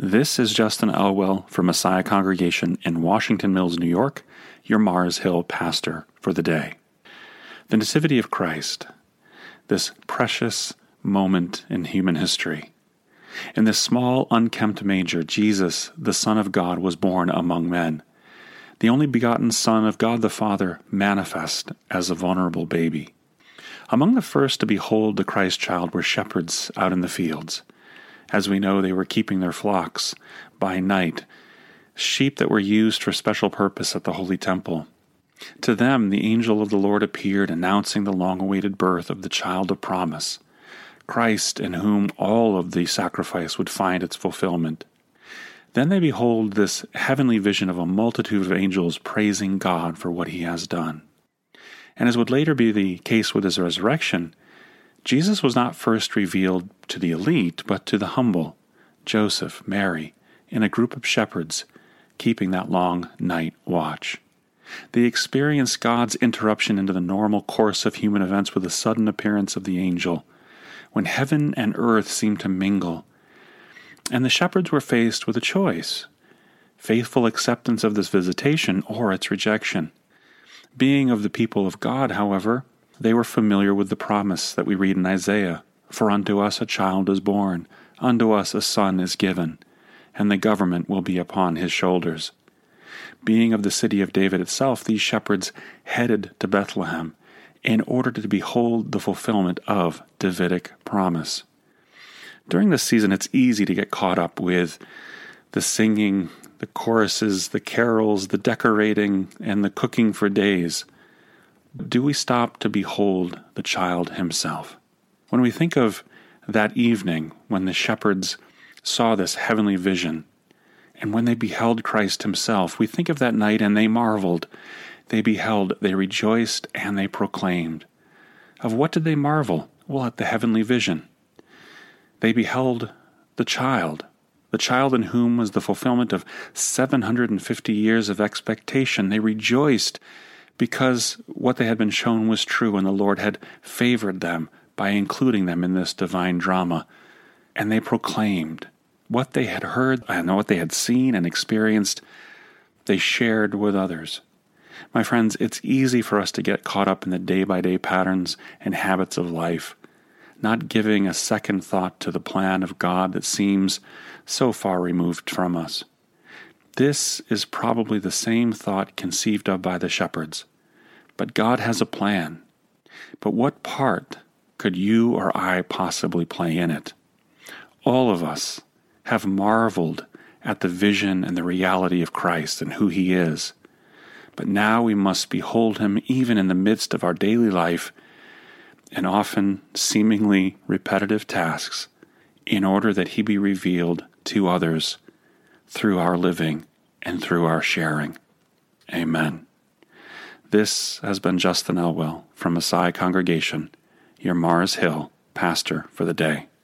This is Justin Elwell from Messiah Congregation in Washington Mills, New York, your Mars Hill pastor for the day. The Nativity of Christ, this precious moment in human history. In this small, unkempt manger, Jesus, the Son of God, was born among men, the only begotten Son of God the Father, manifest as a vulnerable baby. Among the first to behold the Christ child were shepherds out in the fields. As we know, they were keeping their flocks by night, sheep that were used for special purpose at the Holy Temple. To them, the angel of the Lord appeared, announcing the long-awaited birth of the child of promise, Christ, in whom all of the sacrifice would find its fulfillment. Then they behold this heavenly vision of a multitude of angels praising God for what he has done. And as would later be the case with his resurrection, Jesus was not first revealed to the elite, but to the humble, Joseph, Mary, in a group of shepherds keeping that long night watch. They experienced God's interruption into the normal course of human events with the sudden appearance of the angel, when heaven and earth seemed to mingle. And the shepherds were faced with a choice: faithful acceptance of this visitation or its rejection. Being of the people of God, however, they were familiar with the promise that we read in Isaiah, "For unto us a child is born, unto us a son is given, and the government will be upon his shoulders." Being of the city of David itself, these shepherds headed to Bethlehem in order to behold the fulfillment of Davidic promise. During this season, it's easy to get caught up with the singing, the choruses, the carols, the decorating, and the cooking for days. Do we stop to behold the child himself? When we think of that evening when the shepherds saw this heavenly vision, and when they beheld Christ himself, we think of that night and they marveled. They beheld, they rejoiced, and they proclaimed. Of what did they marvel? Well, at the heavenly vision. They beheld the child in whom was the fulfillment of 750 years of expectation. They rejoiced because what they had been shown was true, and the Lord had favored them by including them in this divine drama. And they proclaimed what they had heard and what they had seen and experienced. They shared with others. My friends, it's easy for us to get caught up in the day-by-day patterns and habits of life, not giving a second thought to the plan of God that seems so far removed from us. This is probably the same thought conceived of by the shepherds. But God has a plan. But what part could you or I possibly play in it? All of us have marveled at the vision and the reality of Christ and who he is. But now we must behold him even in the midst of our daily life and often seemingly repetitive tasks in order that he be revealed to others through our living and through our sharing. Amen. This has been Justin Elwell from Messiah Congregation, your Mars Hill pastor for the day.